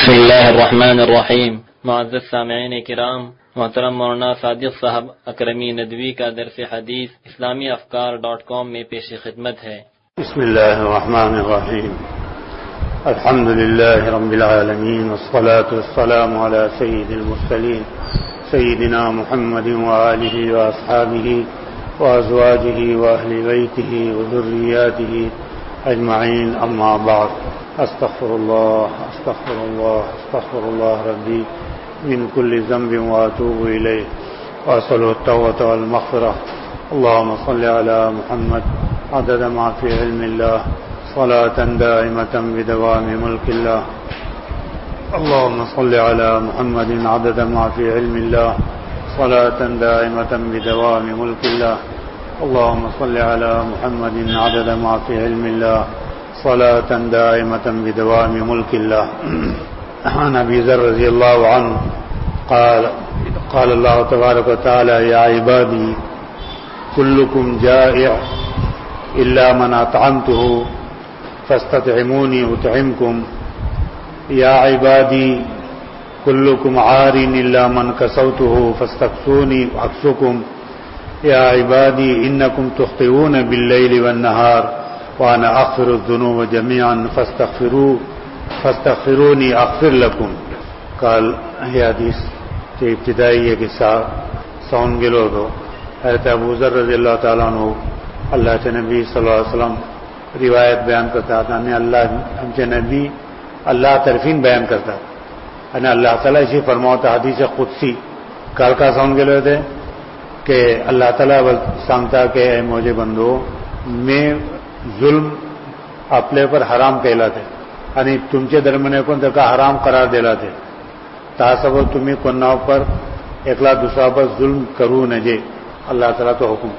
بسم اللہ الرحمن الرحیم. معزز سامعین کرام، محترم مولانا صادق صاحب اکرمی ندوی کا درس حدیث اسلامی افکار.com میں پیش خدمت ہے. بسم اللہ الرحمن الرحیم. الحمد للہ رب العالمین والصلاة والسلام علی سید المرسلین سیدنا محمد وآلہ واصحابہ وازواجہ واہل بیتہ وذریاتہ اجمعین. اما بعد. استغفر اللہ ربی من كل ذنب واتوب الیہ واسألہ التوبة والمغفرة. اللهم صل على محمد عدد ما في علم الله صلاة دائمة بدوام ملك الله. اللهم صل على محمد عدد ما في علم الله صلاة دائمة بدوام ملك الله. اللهم صل على محمد عدد ما في علم الله صلاة دائمة بدوام ملك الله. عن أبي ذر رضي الله عنه قال الله تبارك وتعالى: يا عبادي كلكم جائع إلا من أطعمته فاستطعموني أطعمكم. يا عبادي كلكم عار إلا من كسوته فاستكسوني أكسكم. يا عبادي إنكم تخطئون بالليل والنهار وأنا أغفر الذنوب جميعا فاستغفروني أغفر لكم. قال یہ حدیث کے ابتدائی یہ قصہ سون گلو دو حضرت ابو ذر رضی اللہ تعالیٰ عنہ اللہ کے نبی صلی اللہ علیہ وسلم روایت بیان کرتا تھا. اللہ ہم کے نبی اللہ طرفین بیان کرتا ہے. اللہ تعالیٰ اسی فرماتا حدیث قدسی کال کا سون گلو تھے کہ اللہ تعالیٰ سانگتا کہ اے مجھے بندو میں ظلم اپنے پر حرام کہلاتے یعنی تم کے درمیان کون کا حرام قرار دیلاتے تاسب تمہیں کونا پر اکلا دوسرا پر ظلم کرو نجے. اللہ تعالیٰ تو حکم.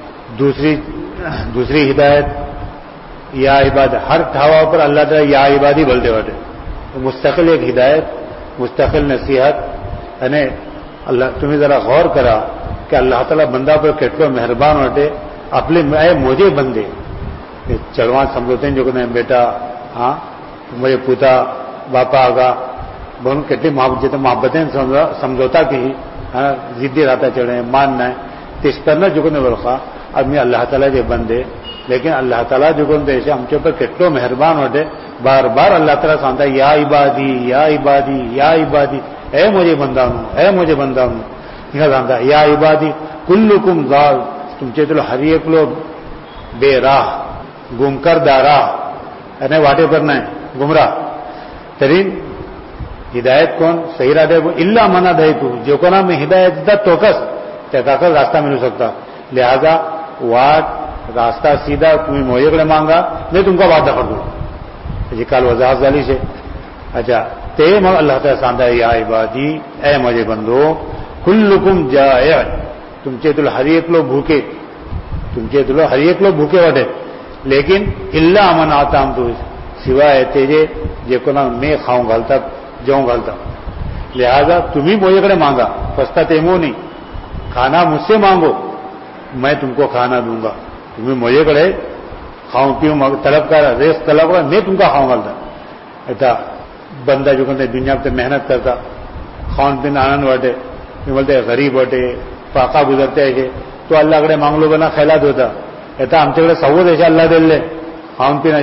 دوسری ہدایت یا عباد ہر ٹھاوا پر اللہ تعالیٰ یا عبادی بولتے واٹے مستقل ایک ہدایت مستقل نصیحت یعنی اللہ تمہیں ذرا غور کرا کہ اللہ تعالیٰ بندہ پر کٹو مہربان واٹے اپنے اے مجھے بندے چلوان سمجھوتے ہیں جو کہ بیٹا ہاں مجھے پوتا باپا آگا بہن کتنی محبتیں سمجھوتا کی ضدی رہتا چڑھے ماننا ہے اس پر نہ جگنے بلخا اب میں اللہ تعالیٰ کے بندے لیکن اللہ تعالیٰ جگن ایسے ہم کے اوپر کتوں مہربان ہوتے بار بار اللہ تعالیٰ سانتا ہے یا عبادی یا عبادی یا عبادی اے مجھے بندہ ہوں اے مجھے بندہ ہوں سانتا یا عبادی کلکم ضال تم چے چلو ہر ایک لوگ بے راہ گم کر دارا یعنی واٹے پر نہیں گمراہ ترین ہدایت کون صحیح راہ دے اللہ منا دے تو جو کو نا میں ہدایت دا توکس کا کر راستہ مل سکتا. لہذا واٹ راستہ سیدھا تمہیں موئے کڑے مانگا میں تم کا وعدہ کر دوں جی کال وضاحت والی سے. اچھا تے اللہ تعالیٰ ساندہ یا عبادی اے مجھے بندو کلکم جائع تم چے تلو ہر ایک لوگ بھوکے تم چے تلو ہر ایک لوگ بھوکے وٹے لیکن اللہ من آتا ہم تو سوائے تیجے جے کو نا میں کھاؤں گھالتا جاؤں گھالتا. لہذا تمہیں موئے کڑے مانگا پستا تیمو نہیں کھانا مجھ سے مانگو میں تم کو کھانا دوں گا. تمہیں موئے کڑے کھاؤں پیوں طلب کر ریس طلب کر میں تم کا کھاؤں گھالتا. ایسا بندہ جو کہ دنیا پہ محنت کرتا کھان پین آنند وٹے بولتے غریب وٹے فاقہ گزرتے ایسے تو اللہ کڑے مانگ لو بنا خیالات ہوتا ایسا ہم سے سوت ایسے اللہ دل لے کھان پینا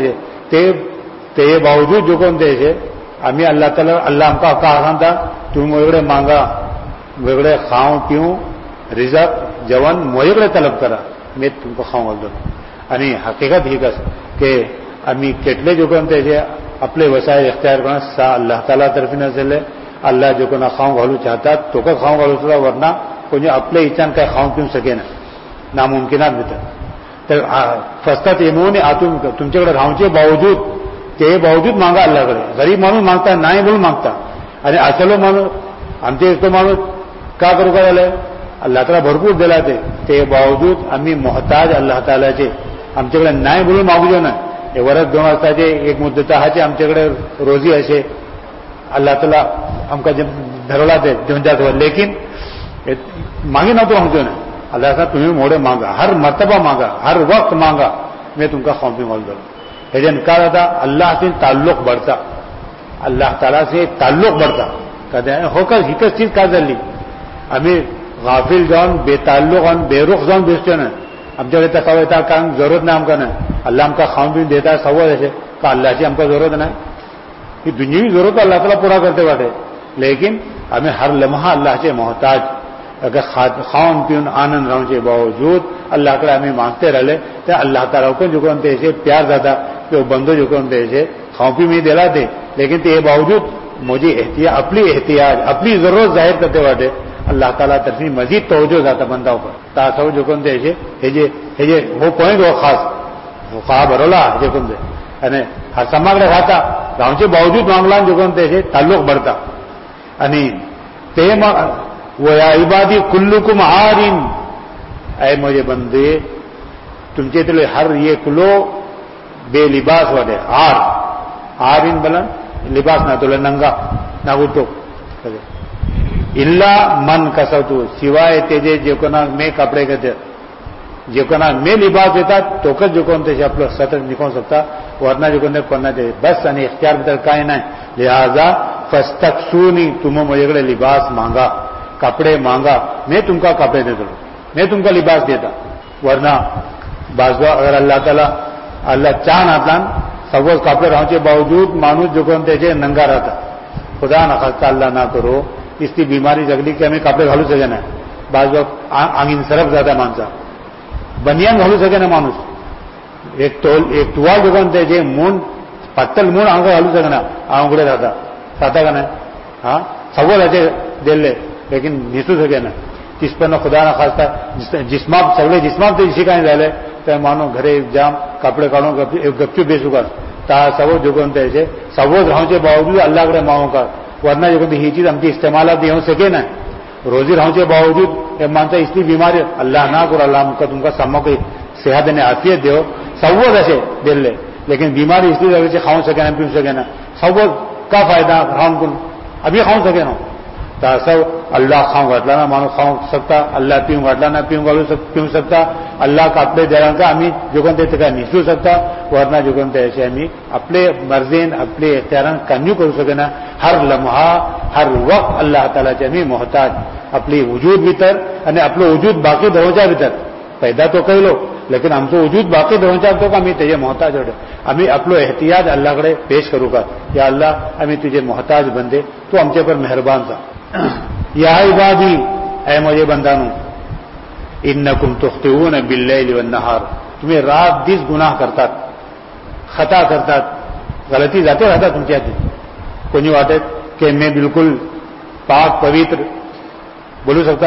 تے باوجود جو کون ایسے ہمیں اللہ تعالیٰ اللہ ہم کا آسان تھا تم وغیرہ مانگا وغیرہ کھاؤں پیوں رزق جوان موئے طلب کرا میں تم کو کھاؤں گا دوں یعنی حقیقت ہی کس کہ ہمیں کتنے جو کون ایسے اپنے وسائل اختیار کرنا سا اللہ تعالیٰ طرف نہ چلے اللہ جو کو نہ کھاؤں گھالو چاہتا تو کا کھاؤں گھالو چاہتا ورنہ کوئی اپنے اچان کا کھاؤں پیوں سکے نا ناممکنات بھی تھا. فستا تیمو نے آتم تم سے کھاؤں چاہیے باوجود مانگا اللہ کرے. غریب مانو مانگتا نہ ہی بول مانگتا ارے اصلو مانو ہم سے تو مانو کیا کرو کا اللہ تعالیٰ بھرپور دلاتے تے باوجود ہمیں محتاج اللہ تعالیٰ سے ہم سے نہ ہی بولو مانگو نا یہ ورق دو واسطہ ایک مدت ہے ہم سے روزی ایسے اللہ تعالیٰ ہم کا جب دھرولا دے جنجات ہوا لیکن مانگے نہ تو ہم جو نا اللہ تعالیٰ تمہیں موڑے مانگا ہر مرتبہ مانگا ہر وقت مانگا میں تم کا خوف بھی مول دوں. لیکن کہا تھا اللہ سے تعلق بڑھتا اللہ تعالیٰ سے تعلق بڑھتا کہتے ہیں ہو کر ہکس چیز کا لی ہمیں غافل جان بے تعلق ان بے رخ جان بیچتے نا ہم جب تھا کام ضرورت نہ ہم کا نا اللہ ہم کا خان بھی دیتا ہے سوا ایسے کہ اللہ سے ہم کا ضرورت نہ یہ دنیاوی ضرورت اللہ تعالیٰ پورا کرتے بیٹھے لیکن ہمیں ہر لمحہ اللہ سے محتاج اگر خان پیون آنند رہنے کے باوجود اللہ تعالیٰ ہمیں مانگتے رہے تو اللہ تعالیٰ کو جو کون ایسے پیار زیادہ کہ وہ بندو جو کون ایسے خاؤں پی میں دلاتے لیکن یہ باوجود مجھے اپنی احتیاط اپنی ضرورت ظاہر کرتے بیٹھے اللہ تعالیٰ طرف مزید توجہ جاتا بندہ پر تاسو جو کون ایسے وہ پوائنٹ وہ خاص وہ خواب برولا جو کون یعنی ہر سماگڑے کھاتا گاؤں سے باوجود معاملہ جو کون ایسے تعلق بڑھتا وہ یا عبادی کلکم عارین اے مجھے بندے تم چیتے لے ہر یہ کلو بے لباس والے عارین بلا لباس نہ تو لے ننگا نہ گٹو اللہ من کسوتو سوائے تیجے جو کنا میں کپڑے کہتے جو کنا میں لباس دیتا تو کس جو کون تے اپنا سطر نکل سکتا ورنہ جو کون کرنا چاہیے بس یعنی اختیار بتر کائن ہے لہذا فاستکسونی تمہیں مجھے کڑے لباس مانگا کپڑے مانگا میں تم کا کپڑے دے دوں میں تم کا لباس دیتا ورنہ بعض اگر اللہ تعالیٰ اللہ چاہ نہ سب کپڑے رہنے کے باوجود مانوس جو کون تے ننگا رہتا خدا نہ خاصا اللہ نہ کرو اس کی بیماری جگلی کہ ہمیں کپڑے گھالو سکے نا بعض وقت آنگین صرف زیادہ مانسا بنیان گھالو سکے نا مانوس ایک توال جو کون تے مون پتل مون آنگا گھالو سکے نا آنگڑے رہتا ساتا کا نا ہاں سب رہتے دل لے لیکن نیسو سکے نا جس پر نہ خدا نہ خاصتا جسماب سگڑے جسماب تو اسی کا نہیں ڈالے تو مانو گھرے جام کپڑے کاڑوں گپچو بیچو کر تا سب جو کون ایسے سب رہوں کے باوجود اللہ کرے ماؤں کا ورنہ جو کہتے یہ چیز ہم کی استعمالات ہو سکے نا روزی رہوں کے باوجود مانتا اس کی بیماری اللہ نہ کرو اللہ کا تم کا سما کو صحت نے عافیت دو سب ایسے دل لے لیکن بیماری اس لیے سے کھاؤں سکے نا پیو سکے نا سب کا فائدہ رہوں کن ابھی کھاؤں سکے نا سب اللہ کھاؤں گٹلا نہ مانو کھاؤں سکتا اللہ پیوں گٹلا نہ پیوں سکتا اللہ کا اپنے جران کا ہمیں جو کہتے کا نہیں سو سکتا ورنہ جو کہتے ایسے ہمیں اپنے مرزین اپنے اختیاران کنیو کر سکے نا ہر لمحہ ہر وقت اللہ تعالیٰ سے ہمیں محتاج اپنی وجود بھیتر یعنی اپنے وجود باقی دھوچا بھیتر پیدا تو کہہ لو لیکن ہم تو وجود باقی دھوچا تو ہمیں تجھے محتاج ہو ہمیں اپنے احتیاط اللہ کڑے پیش کروں گا یا اللہ ہمیں تجھے محتاج بندے تو ہم سے پر مہربان تھا یا عبادی اے مجھے بندانو انکم تخطئون باللیل والنہار تمہیں رات دس گناہ کرتا خطا کرتا غلطی جاتے رہتا تم کیا تھی کوئی واٹے کہ میں بالکل پاک پوتر بولو سکتا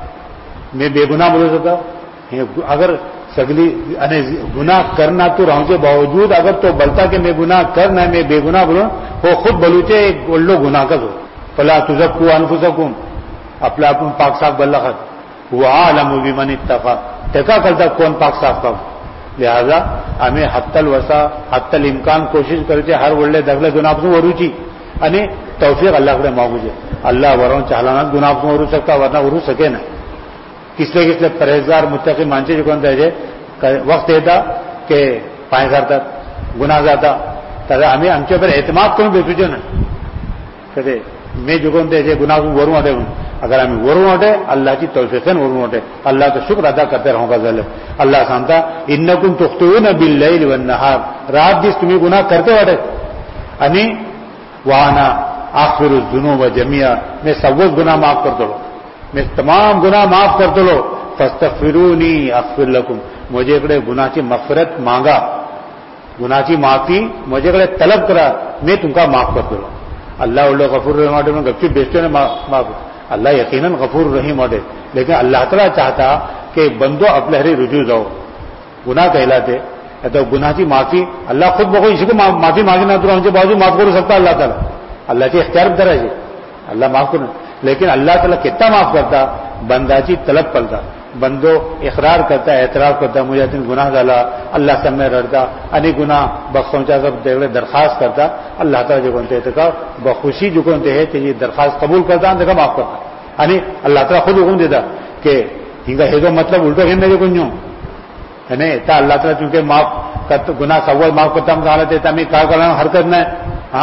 میں بے گناہ بولو سکتا اگر سگلی گناہ کرنا تو رہوں کے باوجود اگر تو بلتا کہ میں گناہ کرنا میں بے گناہ بولوں وہ خود بلوچے ایک بولو گناہ کر دو فلا تزکوا انفسکم اپنا اپن پاک صاف بلّہ خط وہ عالم بمن اتقى ٹکا کرتا کون پاک صاف کا لہذا ہمیں حتی الوسع حتی الامکان کوشش کرتے ہر ولے دخلے گناہ سے وروچی یعنی توفیق اللہ کو مانگوجے اللہ وروں چالانا گناہ سے ورو سکتا ورنہ ورو سکے نا کس لیے پرہیزگار متقی مانچے جو کون تھے وقت دیتا کہ پائیں کرتا گناہ جاتا ہمیں ہم کے اوپر اعتماد کون بیچو نا کہتے میں جو کون تھے گناہ کو وروں ہٹے اگر ہمیں وروں ہٹے اللہ کی توفیق وروں ہٹے اللہ کا شکر ادا کرتے رہوں گا ذل اللہ سانتا انکم تخطئون باللیل والنہار رات دس تمہیں گناہ کرتے ہٹے یعنی وانا اغفر الذنوب جميعا میں سب گناہ معاف کر دو میں تمام گناہ معاف کر دو فاستغفرونی اغفر لکم مجھے کڑے گناہ کی مغفرت مانگا گناہ کی معافی مجھے کڑے طلب کرا میں تم کا معاف کر دو اللہ غفور رحیم گپچی بیچتے نے معاف اللہ یقیناً غفور رحیم اٹھے لیکن اللہ تعالیٰ چاہتا کہ بندو اپنے ہری رجوع جاؤ گناہ کہلاتے تو گناہ کی معافی اللہ خود بخود اسی کو معافی مانگنا تو ہم سے باوجود معاف کر سکتا اللہ تعالیٰ اللہ کی اختیار بدر ہے اللہ معاف کرنا لیکن اللہ تعالیٰ کتنا معاف کرتا بندہ کی طلب کرتا بندو اقرار کرتا اعتراف کرتا مجھے گناہ ڈالا اللہ سے میں رڑتا انی گناہ بخشا سب درخواست کرتا اللہ تعالیٰ جو کونتے کا بخوشی جو کونتے ہے کہ یہ درخواست قبول کرتا دیکھا معاف کرتا یعنی اللہ تعالیٰ خود حکم دیتا کہ ہنگا ہے تو مطلب الٹا گھننے کے کنجوں ہے نہیں تا اللہ تعالیٰ چونکہ معاف گناہ سب معاف کرتا ہم حالت ہے ہمیں کیا کرنا ہر کرنا ہے ہاں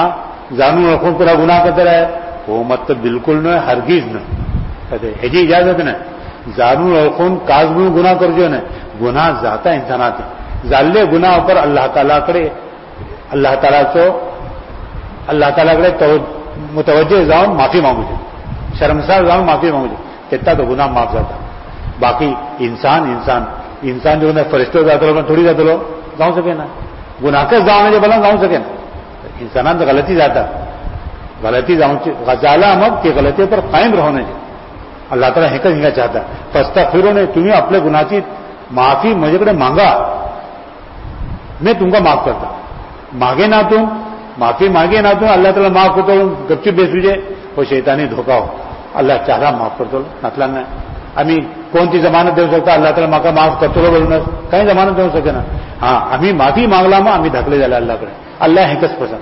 زانو رکھوں پورا گناہ کرتے رہے وہ مطلب بالکل نہ ہرگیز نہ کہتے ہجی اجازت نہ زانو رکھوں کازمو گناہ کر جو نہ گناہ ذاتا انسانات زالے گناہ پر اللہ تعالیٰ کرے اللہ تعالیٰ کرے متوجہ جاؤں معافی مانگو جو شرمسار جاؤں معافی مانگو جو کتنا تو گناہ معاف جاتا. باقی انسان جو ہے فرشتوں جاتے لوگ تھوڑی جاتے لوگ جاؤں سکے نا گناہ کے جاؤں جو بلا جاؤں سکے نا انسان تو غلطی جاتا غلطی جاؤں غزالہ مت کہ غلطی پر قائم رہنے جو اللہ تعالیٰ ہنگا چاہتا فاستغفروا نے تمہیں اپنے گناہ کی معافی مجھے کڑے مانگا میں تم کو معاف کرتا مانگے نہ تم معافی مانگے نہ تم اللہ تعالیٰ معاف کرتا ہوں گپ چپ بیسوجے وہ شیطانی دھوکا ہو اللہ چاہتا معاف کر دو مطلب نہیں ہمیں کون سی ضمانت دے سکتا اللہ تعالیٰ ماں کا معاف کرتے رہو بولنا کہیں ضمانت دے سکے نا ہاں ہمیں معافی مانگلا ماں ہمیں دھکلے جالا اللہ کرے اللہ ہنکس پسند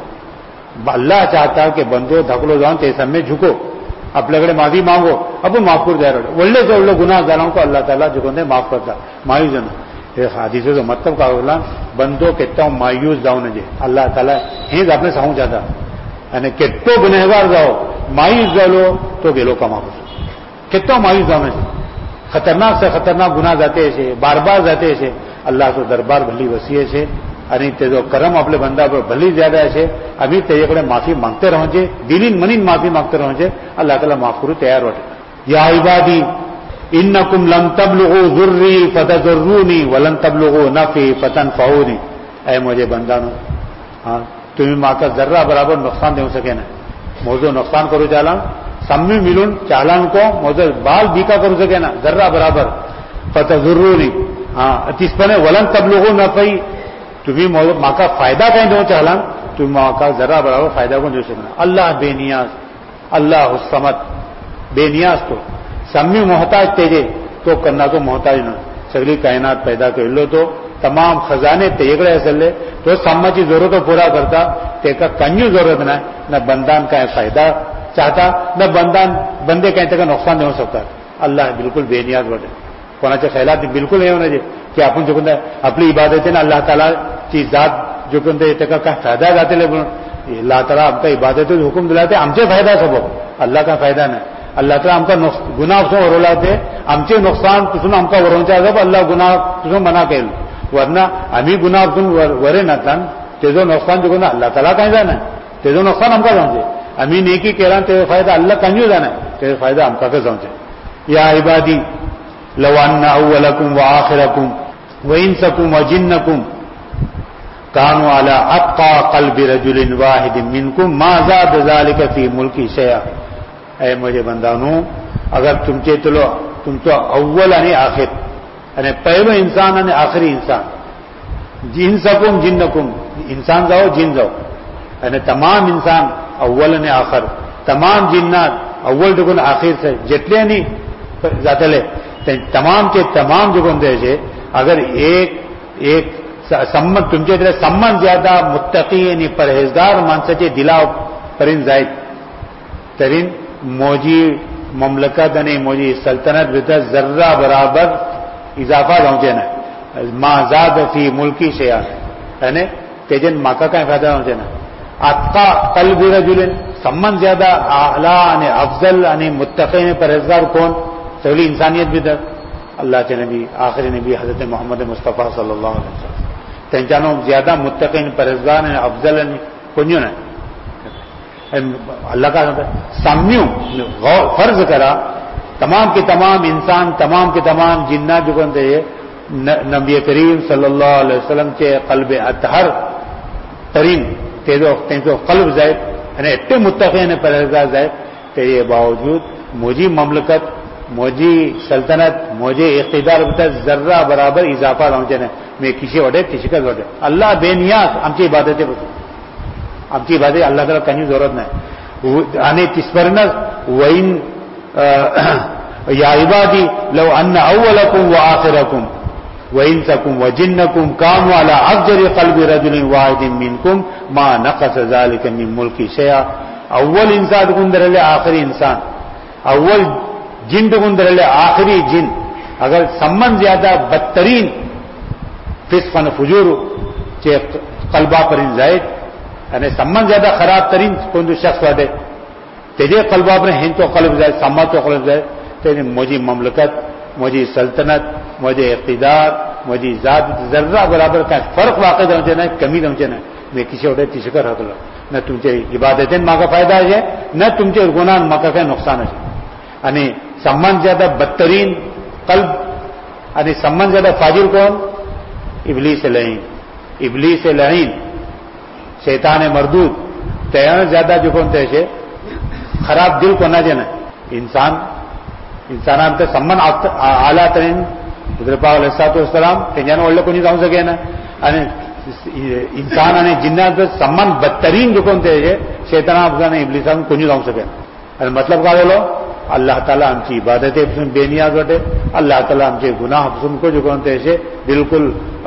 اللہ چاہتا کہ بندو دھکلو جاؤں تو سب میں جھکو اپنے کڑے معافی مانگو اب معاف کر دیا ಒಳ್ಳೆ سے ಒಳ್ಳೆ گناہ داروں کو اللہ تعالیٰ جو معاف کرتا مایوس جانا حدیث کا مطلب کا بولا بندو کہتا ہوں مایوس جاؤ نہ جی اللہ تعالیٰ ہی اپنے ساموں چاہتا یعنی کتوں گنہگار جاؤ مایوس جاؤ تو گیلو کا معاف کتوں مایوس جاؤ نہ جی خطرناک سے خطرناک گناہ جاتے ایسے بار بار جاتے ایسے اللہ تو دربار بھلی وسیع سے یعنی تیزو کرم اپنے بندہ پر بھلی زیادہ ایسے ابھی تیزے کڑے معافی مانگتے رہو جے دینین منین معافی مانگتے رہو جے اللہ تعالیٰ معاف کرو تیار ہوتے یا عبادی انکم لن تبلغوا ضری فتضرونی ولن تبلغوا نفعی فتنفعونی اے مجھے بندانو ہاں تمہیں ماں کا ذرہ برابر نقصان دے سکے نا موضوع نقصان کرو چالا سمی ملون چالان کو موضوع بال بیکا کرو سکے نا ذرہ برابر فتضرونی ہاں تیس پنے ولن تبلغوا نفعی تمہیں ماں کا فائدہ کہیں دو چالان تم ماں کا ذرہ برابر فائدہ کو دے سکنا اللہ بے نیاز اللہ الصمد بے نیاز تو سمی محتاج تیجے تو کرنا تو محتاج نہ سگلی کائنات پیدا کر لو تو تمام خزانے تیگڑے اصل لے تو سما کی ضرورت پورا کرتا تے کا کنیو ضرورت نہ بندان کا فائدہ چاہتا نہ بندے کہیں تک نقصان نہیں ہو سکتا اللہ اللہ بے نیاز بڑھے کونا چاہے خیالات بالکل نہیں ہونا چاہیے کہ اپن جو اپنی عبادت ہے نا اللہ تعالیٰ کی ذات جو کا فائدہ جاتے لے اللہ تعالیٰ ہم کا عبادت حکم دلاتے ہم سے فائدہ سب اللہ کا فائدہ نہیں اللہ تعالیٰ ہم کا گناہ ورلاتے ہم سے نقصان تم ہم کا ورونچا جب اللہ گناہ تم منع کہ ورنہ ہمیں گناہ تم ورے نہ تن تیزو نقصان جو گنا اللہ تعالیٰ کہیں جانا ہے تیزو نقصان ہم کا جاؤں ہمیں نیکی کہہ رہا تیرے فائدہ اللہ کہیں جانا ہے تیرے فائدہ ہم کا جاؤں یا عبادی لو ان اولکم وآخرکم وانسکم وجنکم كانوا على اتقى قلب رجل واحد منكم ما زاد ذلك في ملکی شيئا اے مجھے بندانو اگر تم تو اول یعنی آخر یعنی پہلو انسان یعنی آخری انسان جنسکم جنکم انسان جاؤ جن جاؤ یعنی تمام انسان اول یعنی آخر تمام جنات اول جگن آخر سے جتنے نہیں جاتے لے تمام کے تمام جگن دے سے اگر ایک سمت تم سے سمن زیادہ متقی یعنی پرہیزگار مان سچے دلا پرین زائد ترین موجی مملکت یعنی موجی سلطنت بدت ذرہ برابر اضافہ پہنچے نا ماں زاد فی ملکی شیا یعنی تیجن ماں کا کہیں فائدہ پہنچے نا اتقا قلب رجل سمن زیادہ اعلیٰ یعنی افضل یعنی متقی پرہیزگار کون سبھی انسانیت بدت اللہ کے نبی آخری نبی حضرت محمد مصطفیٰ صلی اللہ علیہ وسلم تینچانوں زیادہ متقین پرہیزگار ہیں افضل ہیں کنیوں نے اللہ کا سامیوں فرض کرا تمام کے تمام انسان تمام کے تمام جنات جو کہتے ہیں نبی کریم صلی اللہ علیہ وسلم کے قلب اطہر ترین تیزو قلب زائد یعنی اٹے متقین پرہیزگار زائد تیرے باوجود موجی مملکت موجی سلطنت موجی اقتدار ذرہ برابر اضافہ پہنچے نا میں کسی وڈے کسی کا وڈے اللہ بے نیاز ہم کی عبادتیں ہم کی عبادت اللہ تعالیٰ کہیں ضرورت نہیں آنے کس پر نہ وَإِن یا عبادی لو ان اولکم وآخرکم وانسکم وجنکم كانوا على افجر قلب رجل واحد منکم ما نقص ذلك من ملکی شیئا اول انسان گندر لے آخری انسان اول جن گندر لے آخری جن اگر سمن زیادہ بدترین فسق و فجور چے قلبہ پر زائد یعنی سمان زیادہ خراب ترین کوئی شخص واٹے تیجے قلب آپ نے ہند تو قلب جائے سما تو قلب جائے تیجے مجھے مملکت مجھے سلطنت مجھے اقتدار مجھے ذات ذرہ برابر کا فرق واقع دمچے نہ کمی دمچے نہ میں کسی وٹے تشکر حق نہ تم سے عبادتیں ماں کا فائدہ ہے نہ تم سے گناہ ماں کا نقصان ہے یعنی سمان زیادہ بدترین قلب یعنی سمان زیادہ فاجر کون ابلیس لعین ابلیس لعین شیطان مردود تیار زیادہ جو کون تے خراب دل کو نہ دینا انسان تے سمان اعلیٰ ترین حضرت پاک علیہ السلام تنجان والے کو نہیں جاؤں سکے نا انسان نے جنات سمان بدترین جو کون تے شیطان افغان ابلیس کو نہیں جاؤں سکے مطلب کا بولو اللہ تعالیٰ ہم کی عبادتیں بے نیاز بٹے اللہ تعالیٰ ہم سے گناہ حسن کو جو کون تے بالکل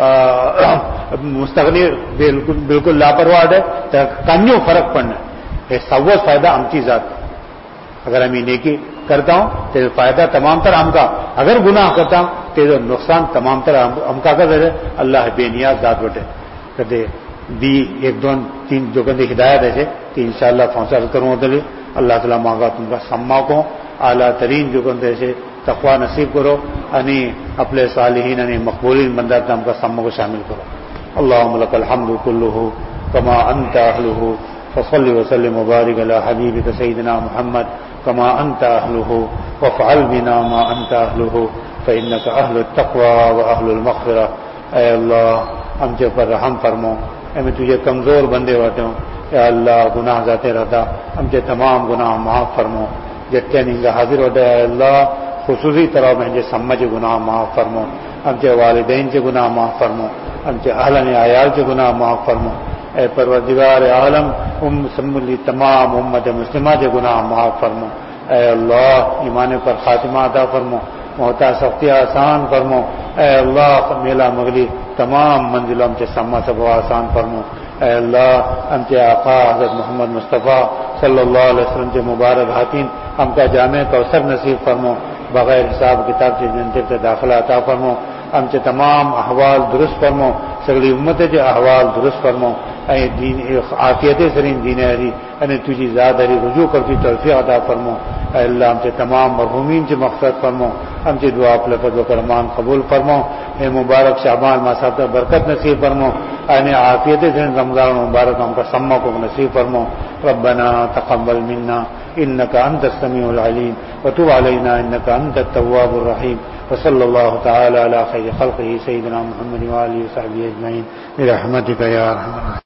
مستغنی بالکل لاپرواہ ہے کنیوں فرق پڑنا ہے سوس فائدہ ہم کی ذات اگر ہم نیکی کرتا ہوں تو فائدہ تمام تر ہم کا اگر گناہ کرتا ہوں تو نقصان تمام تر ہم کا کر رہے اللہ بے نیاز ذات بٹے کہتے دی ایک دو تین جو کہتے ہدایت ایسے کہ انشاءاللہ فونسا کروں دلی اللہ تعالیٰ مانگا تم کا سما کو اعلیٰ ترین جو کہتے ایسے تقوی نصیب کرو انی اپنے صالحین انی مقبولین بندہ ہم کا سما کو شامل کرو اللہم لک الحمد کلہ کما انت اہلہ فصلی وسلم وبارک علی حبیبک سیدنا محمد کما انت اہلہ وفعل بنا ما انت اہلہ فانک اہل التقوی واہل المغفرہ اے اللہ ہم سے پر رحم فرمو اے میں تجھے کمزور بندے ہوتے ہوں اے اللہ گناہ جاتے رہتا ہم سے تمام گناہ معاف فرمو جتنے نہیں حاضر ہوتے اے اللہ خصوصی طرح میں جو سمجھ گناہ معاف فرمو ہم سے والدین سے گناہ معاف فرمو ہم سے اہلِ عیال سے گناہ معاف فرمو اے پروردگار عالم تمام امت مسلمہ سے گناہ معاف فرمو اے اللہ ایمان پر خاتمہ عطا فرمو موتا سختی آسان فرمو اے اللہ میلا مغلی تمام منزلوں سے سما سب آسان فرمو اے اللہ ہم سے آقا حضرت محمد مصطفیٰ صلی اللہ علیہ وسلم سے مبارک ہاتین ہم کا جامع کوثر نصیب فرمو بغیر حساب کتاب سے جنت سے داخلہ عطا فرمو ہم سے تمام احوال درست فرمو سگلی امت کے احوال درست فرمو اے دین عافیت سرین دین ہری یعنی تجھی ذات ہری رجوع کرتی توفیق عطا فرمو اے اللہ ہم سے تمام مرحومین سے مغفرت فرمو ہم سے دعا لفظ و کرمان قبول فرمو اے مبارک شعبان ماسات برکت نصیب فرمو اے عافیت سرین رمضان مبارک ہم کا سما کو نصیب فرمو ربنا تقبل منا انك انت السميع العليم وتب علينا انك انت التواب الرحيم وصلى الله تعالى على خير خلقه سيدنا محمد وآله وصحبه اجمعين برحمتك يا ارحم الراحمين.